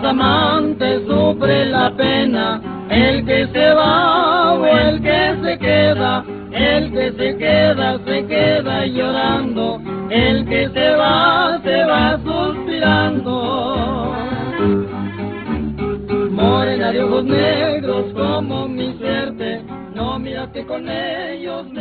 los amantes sufren la pena, el que se va o el que se queda, el que se queda llorando, el que se va suspirando. Morena de ojos negros como mi suerte, no miraste con ellos.